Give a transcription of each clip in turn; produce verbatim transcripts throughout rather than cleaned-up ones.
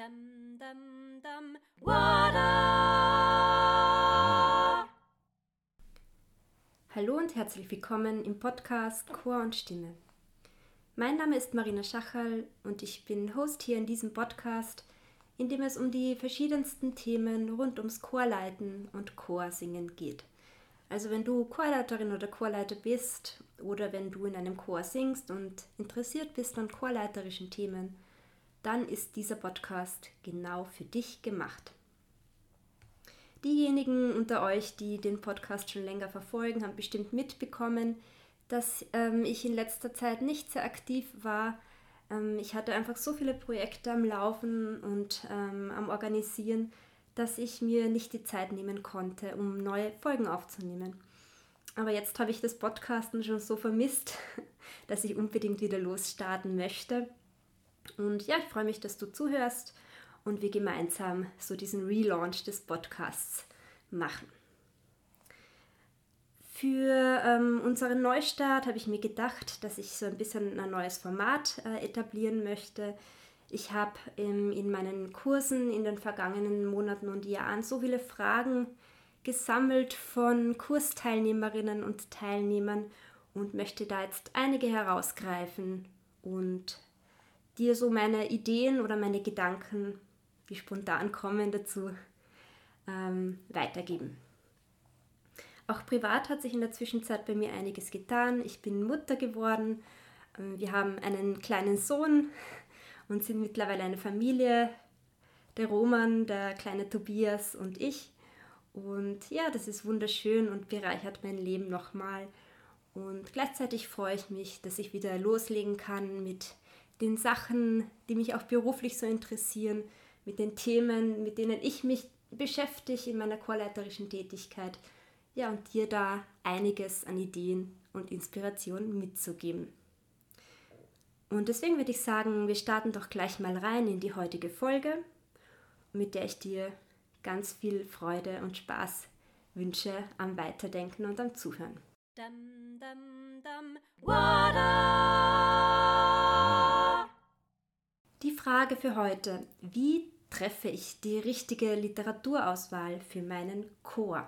Dum, dum, dum, wada. Hallo und herzlich willkommen im Podcast Chor und Stimme. Mein Name ist Marina Schachal und ich bin Host hier in diesem Podcast, in dem es um die verschiedensten Themen rund ums Chorleiten und Chorsingen geht. Also wenn du Chorleiterin oder Chorleiter bist oder wenn du in einem Chor singst und interessiert bist an chorleiterischen Themen, dann ist dieser Podcast genau für dich gemacht. Diejenigen unter euch, die den Podcast schon länger verfolgen, haben bestimmt mitbekommen, dass ähm, ich in letzter Zeit nicht sehr aktiv war. Ähm, ich hatte einfach so viele Projekte am Laufen und ähm, am Organisieren, dass ich mir nicht die Zeit nehmen konnte, um neue Folgen aufzunehmen. Aber jetzt habe ich das Podcasten schon so vermisst, dass ich unbedingt wieder losstarten möchte. Und ja, ich freue mich, dass du zuhörst und wir gemeinsam so diesen Relaunch des Podcasts machen. Für ähm, unseren Neustart habe ich mir gedacht, dass ich so ein bisschen ein neues Format äh, etablieren möchte. Ich habe ähm, in meinen Kursen in den vergangenen Monaten und Jahren so viele Fragen gesammelt von Kursteilnehmerinnen und Teilnehmern und möchte da jetzt einige herausgreifen und dir so meine Ideen oder meine Gedanken, die spontan kommen dazu, ähm, weitergeben. Auch privat hat sich in der Zwischenzeit bei mir einiges getan. Ich bin Mutter geworden, wir haben einen kleinen Sohn und sind mittlerweile eine Familie, der Roman, der kleine Tobias und ich. Und ja, das ist wunderschön und bereichert mein Leben nochmal. Und gleichzeitig freue ich mich, dass ich wieder loslegen kann mit den Sachen, die mich auch beruflich so interessieren, mit den Themen, mit denen ich mich beschäftige in meiner chorleiterischen Tätigkeit. Ja, und dir da einiges an Ideen und Inspiration mitzugeben. Und deswegen würde ich sagen, wir starten doch gleich mal rein in die heutige Folge, mit der ich dir ganz viel Freude und Spaß wünsche am Weiterdenken und am Zuhören. Dum, dum, dum, wada. Die Frage für heute: Wie treffe ich die richtige Literaturauswahl für meinen Chor?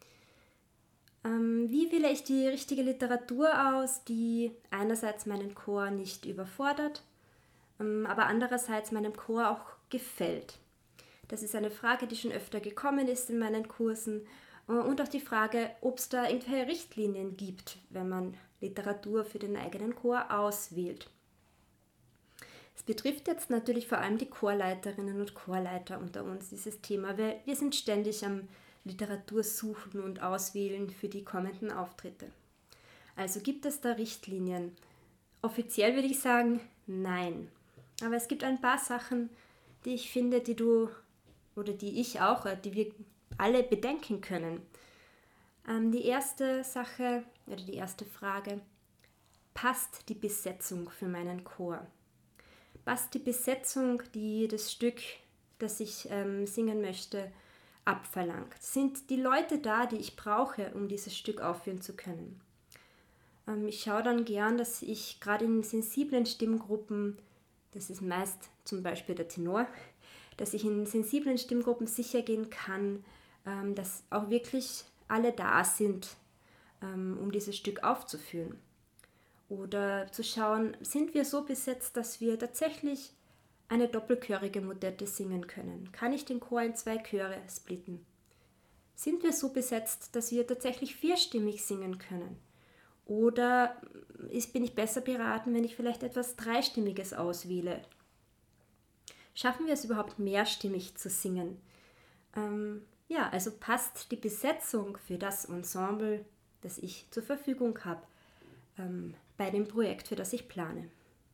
Ähm, wie wähle ich die richtige Literatur aus, die einerseits meinen Chor nicht überfordert, ähm, aber andererseits meinem Chor auch gefällt? Das ist eine Frage, die schon öfter gekommen ist in meinen Kursen. Und auch die Frage, ob es da irgendwelche Richtlinien gibt, wenn man Literatur für den eigenen Chor auswählt. Es betrifft jetzt natürlich vor allem die Chorleiterinnen und Chorleiter unter uns, dieses Thema, weil wir sind ständig am Literatursuchen und Auswählen für die kommenden Auftritte. Also gibt es da Richtlinien? Offiziell würde ich sagen, nein. Aber es gibt ein paar Sachen, die ich finde, die du oder die ich auch, die wir alle bedenken können. Ähm, die erste Sache oder die erste Frage: Passt die Besetzung für meinen Chor? Passt die Besetzung, die das Stück, das ich ähm, singen möchte, abverlangt? Sind die Leute da, die ich brauche, um dieses Stück aufführen zu können? Ähm, ich schaue dann gern, dass ich gerade in sensiblen Stimmgruppen, das ist meist zum Beispiel der Tenor, dass ich in sensiblen Stimmgruppen sicher gehen kann, ähm, dass auch wirklich alle da sind, ähm, um dieses Stück aufzuführen. Oder zu schauen, sind wir so besetzt, dass wir tatsächlich eine doppelchörige Motette singen können? Kann ich den Chor in zwei Chöre splitten? Sind wir so besetzt, dass wir tatsächlich vierstimmig singen können? Oder ist, bin ich besser beraten, wenn ich vielleicht etwas Dreistimmiges auswähle? Schaffen wir es überhaupt mehrstimmig zu singen? Ähm, ja, also passt die Besetzung für das Ensemble, das ich zur Verfügung habe, ähm, bei dem Projekt, für das ich plane.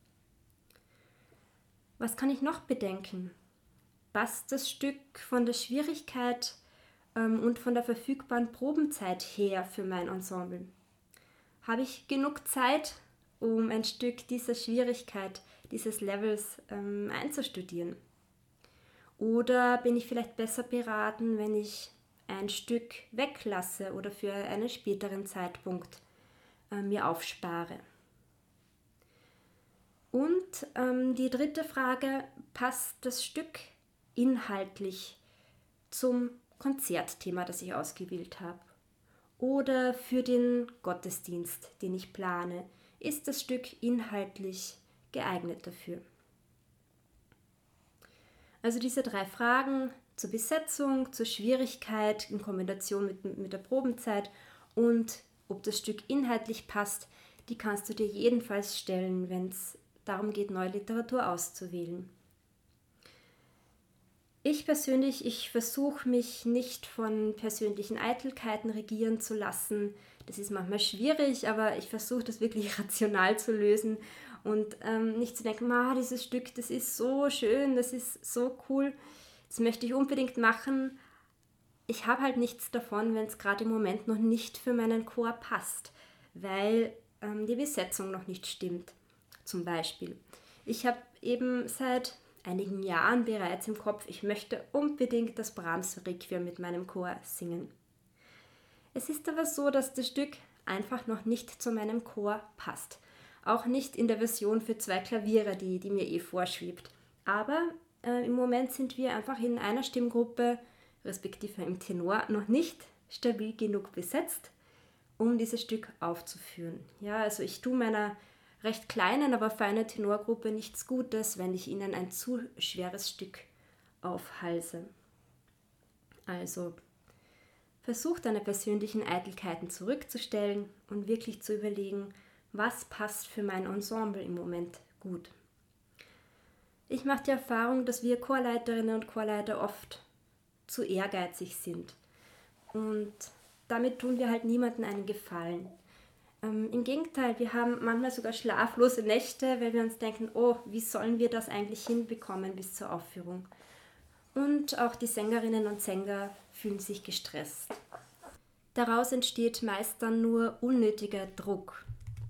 Was kann ich noch bedenken? Passt das Stück von der Schwierigkeit ähm, und von der verfügbaren Probenzeit her für mein Ensemble? Habe ich genug Zeit, um ein Stück dieser Schwierigkeit, dieses Levels ähm, einzustudieren? Oder bin ich vielleicht besser beraten, wenn ich ein Stück weglasse oder für einen späteren Zeitpunkt äh, mir aufspare? Und ähm, die dritte Frage: Passt das Stück inhaltlich zum Konzertthema, das ich ausgewählt habe. Oder für den Gottesdienst, den ich plane, ist das Stück inhaltlich geeignet dafür. Also diese drei Fragen zur Besetzung, zur Schwierigkeit in Kombination mit, mit der Probenzeit und ob das Stück inhaltlich passt, die kannst du dir jedenfalls stellen, wenn es darum geht, neue Literatur auszuwählen. Ich persönlich, ich versuche mich nicht von persönlichen Eitelkeiten regieren zu lassen. Das ist manchmal schwierig, aber ich versuche das wirklich rational zu lösen und ähm, nicht zu denken, ah, dieses Stück, das ist so schön, das ist so cool, das möchte ich unbedingt machen. Ich habe halt nichts davon, wenn es gerade im Moment noch nicht für meinen Chor passt, weil ähm, die Besetzung noch nicht stimmt, zum Beispiel. Ich habe eben seit einigen Jahren bereits im Kopf, ich möchte unbedingt das Brahms Requiem mit meinem Chor singen. Es ist aber so, dass das Stück einfach noch nicht zu meinem Chor passt. Auch nicht in der Version für zwei Klaviere, die, die mir eh vorschwebt. Aber äh, im Moment sind wir einfach in einer Stimmgruppe, respektive im Tenor, noch nicht stabil genug besetzt, um dieses Stück aufzuführen. Ja, also ich tue meiner recht kleinen, aber feinen Tenorgruppe nichts Gutes, wenn ich ihnen ein zu schweres Stück aufhalse. Also versuch deine persönlichen Eitelkeiten zurückzustellen und wirklich zu überlegen, was passt für mein Ensemble im Moment gut. Ich mache die Erfahrung, dass wir Chorleiterinnen und Chorleiter oft zu ehrgeizig sind und damit tun wir halt niemandem einen Gefallen. Ähm, Im Gegenteil, wir haben manchmal sogar schlaflose Nächte, weil wir uns denken, oh, wie sollen wir das eigentlich hinbekommen bis zur Aufführung? Und auch die Sängerinnen und Sänger fühlen sich gestresst. Daraus entsteht meist dann nur unnötiger Druck.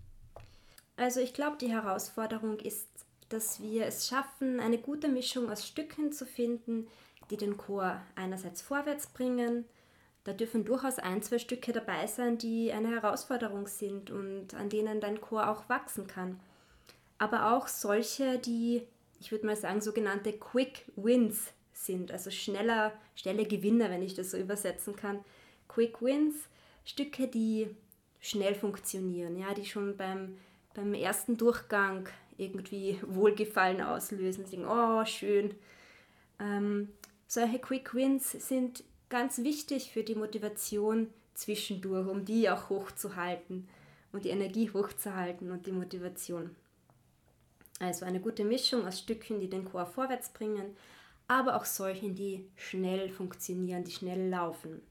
Also ich glaube, die Herausforderung ist, dass wir es schaffen, eine gute Mischung aus Stücken zu finden, die den Chor einerseits vorwärts bringen. Da dürfen durchaus ein, zwei Stücke dabei sein, die eine Herausforderung sind und an denen dein Chor auch wachsen kann. Aber auch solche, die, ich würde mal sagen, sogenannte Quick Wins sind, also schneller, schnelle Gewinner, wenn ich das so übersetzen kann. Quick Wins, Stücke, die schnell funktionieren, ja, die schon beim, beim ersten Durchgang irgendwie Wohlgefallen auslösen, sagen, oh, schön. Ähm, solche Quick Wins sind ganz wichtig für die Motivation zwischendurch, um die auch hochzuhalten und die Energie hochzuhalten und die Motivation. Also eine gute Mischung aus Stücken, die den Chor vorwärts bringen, aber auch solchen, die schnell funktionieren, die schnell laufen.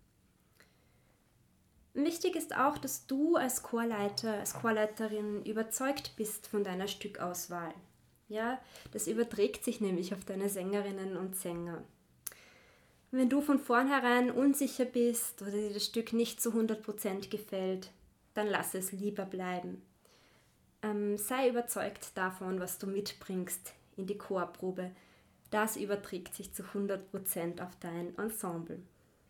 Wichtig ist auch, dass du als Chorleiter, als Chorleiterin überzeugt bist von deiner Stückauswahl. Ja, das überträgt sich nämlich auf deine Sängerinnen und Sänger. Wenn du von vornherein unsicher bist oder dir das Stück nicht zu hundert Prozent gefällt, dann lass es lieber bleiben. Ähm, sei überzeugt davon, was du mitbringst in die Chorprobe. Das überträgt sich zu hundert Prozent auf dein Ensemble.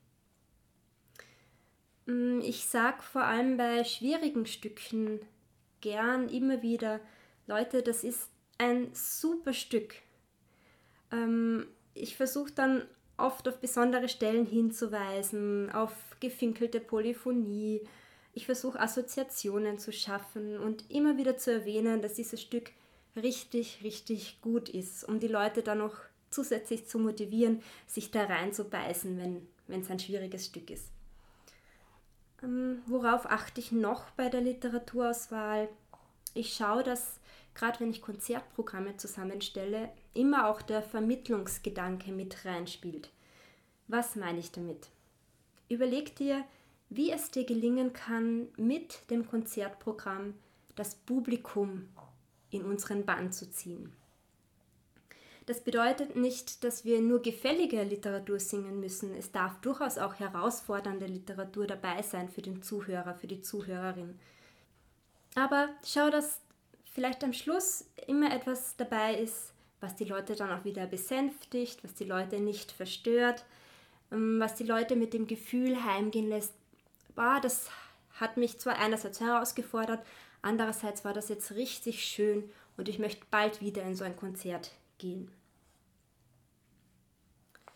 Ich sage vor allem bei schwierigen Stücken gern immer wieder, Leute, das ist ein super Stück. Ähm, ich versuche dann oft auf besondere Stellen hinzuweisen, auf gefinkelte Polyphonie. Ich versuche Assoziationen zu schaffen und immer wieder zu erwähnen, dass dieses Stück richtig, richtig gut ist, um die Leute dann noch zusätzlich zu motivieren, sich da reinzubeißen, wenn wenn es ein schwieriges Stück ist. Ähm, worauf achte ich noch bei der Literaturauswahl? Ich schaue, dass, gerade wenn ich Konzertprogramme zusammenstelle, immer auch der Vermittlungsgedanke mit reinspielt. Was meine ich damit? Überleg dir, wie es dir gelingen kann, mit dem Konzertprogramm das Publikum in unseren Bann zu ziehen. Das bedeutet nicht, dass wir nur gefällige Literatur singen müssen. Es darf durchaus auch herausfordernde Literatur dabei sein für den Zuhörer, für die Zuhörerin. Aber schau, dass vielleicht am Schluss immer etwas dabei ist, was die Leute dann auch wieder besänftigt, was die Leute nicht verstört, was die Leute mit dem Gefühl heimgehen lässt, boah, das hat mich zwar einerseits herausgefordert, andererseits war das jetzt richtig schön und ich möchte bald wieder in so ein Konzert gehen.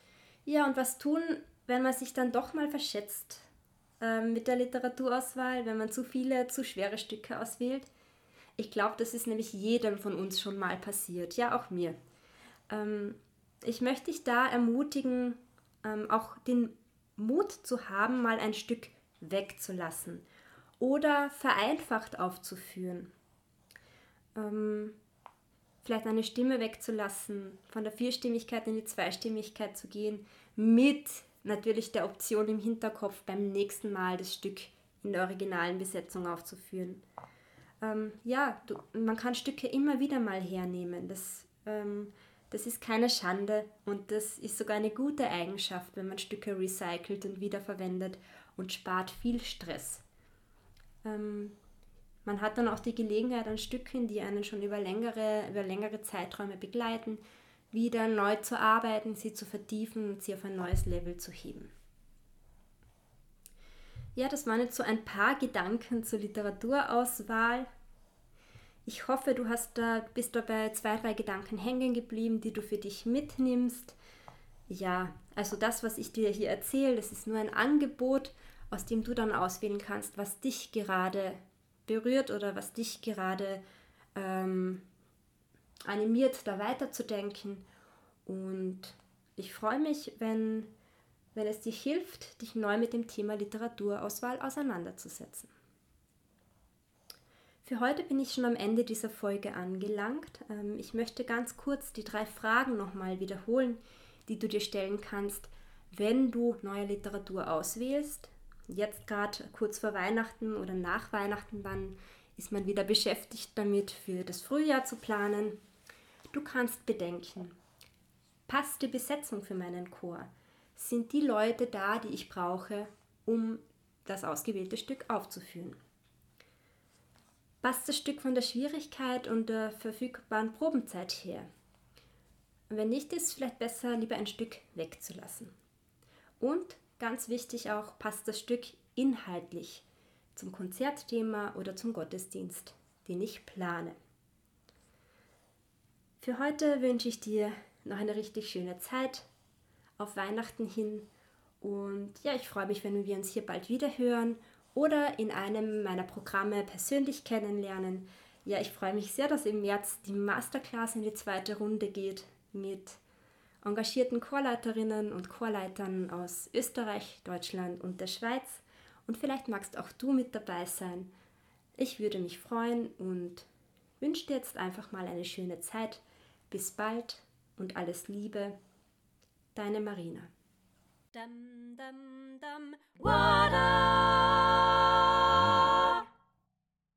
Ja, und was tun, wenn man sich dann doch mal verschätzt ähm, mit der Literaturauswahl, wenn man zu viele, zu schwere Stücke auswählt? Ich glaube, das ist nämlich jedem von uns schon mal passiert, ja auch mir. Ähm, ich möchte dich da ermutigen, ähm, auch den Mut zu haben, mal ein Stück wegzulassen oder vereinfacht aufzuführen. Ähm, vielleicht eine Stimme wegzulassen, von der Vierstimmigkeit in die Zweistimmigkeit zu gehen, mit natürlich der Option im Hinterkopf, beim nächsten Mal das Stück in der originalen Besetzung aufzuführen. Ähm, ja, du, man kann Stücke immer wieder mal hernehmen. Das, ähm, das ist keine Schande und das ist sogar eine gute Eigenschaft, wenn man Stücke recycelt und wiederverwendet und spart viel Stress. Ähm, Man hat dann auch die Gelegenheit, an Stücken, die einen schon über längere, über längere Zeiträume begleiten, wieder neu zu arbeiten, sie zu vertiefen und sie auf ein neues Level zu heben. Ja, das waren jetzt so ein paar Gedanken zur Literaturauswahl. Ich hoffe, du hast da, bist da bei zwei, drei Gedanken hängen geblieben, die du für dich mitnimmst. Ja, also das, was ich dir hier erzähle, das ist nur ein Angebot, aus dem du dann auswählen kannst, was dich gerade berührt oder was dich gerade ähm, animiert, da weiterzudenken. Und ich freue mich, wenn, wenn es dir hilft, dich neu mit dem Thema Literaturauswahl auseinanderzusetzen. Für heute bin ich schon am Ende dieser Folge angelangt. Ähm, ich möchte ganz kurz die drei Fragen nochmal wiederholen, die du dir stellen kannst, wenn du neue Literatur auswählst. Jetzt gerade kurz vor Weihnachten oder nach Weihnachten, dann ist man wieder beschäftigt damit, für das Frühjahr zu planen. Du kannst bedenken, passt die Besetzung für meinen Chor? Sind die Leute da, die ich brauche, um das ausgewählte Stück aufzuführen? Passt das Stück von der Schwierigkeit und der verfügbaren Probenzeit her? Wenn nicht, ist es vielleicht besser, lieber ein Stück wegzulassen. Und ganz wichtig auch, passt das Stück inhaltlich zum Konzertthema oder zum Gottesdienst, den ich plane. Für heute wünsche ich dir noch eine richtig schöne Zeit auf Weihnachten hin und ja, ich freue mich, wenn wir uns hier bald wieder hören oder in einem meiner Programme persönlich kennenlernen. Ja, ich freue mich sehr, dass im März die Masterclass in die zweite Runde geht mit engagierten Chorleiterinnen und Chorleitern aus Österreich, Deutschland und der Schweiz. Und vielleicht magst auch du mit dabei sein. Ich würde mich freuen und wünsche dir jetzt einfach mal eine schöne Zeit. Bis bald und alles Liebe. Deine Marina. Dum, dum, dum.